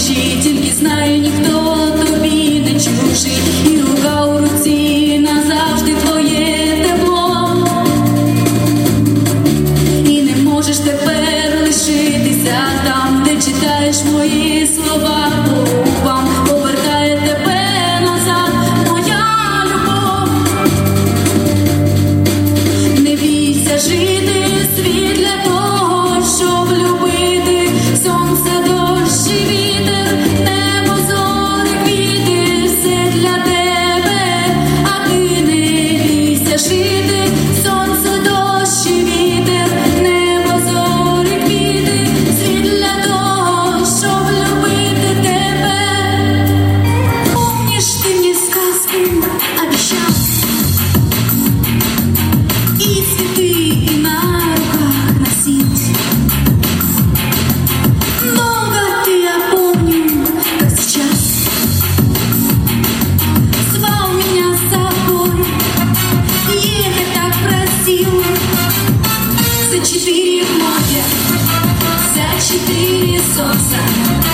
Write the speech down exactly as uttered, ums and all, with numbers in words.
душі, тільки знаю, ніхто тобі не чужий, і рука у руці назавжди твоє тепло, і не можеш тепер лишитися там, де читаєш мої слова по губам, повертає тебе назад моя любов. Не бійся жити, світ для того, щоб любити, сонце, дощ і вітер, небо, зори, квіти, все для тебе, а ти не бійся жити, сонце, дощ і вітер, небо, зори, квіти, світ для того, щоб любити тебе. Помнишь, ты мне сказку обещал, и цветы на руках носить. Долго ты, я помню, как сейчас, звал меня с собой, ехать так просил. За четыре моря, за четыре солнца,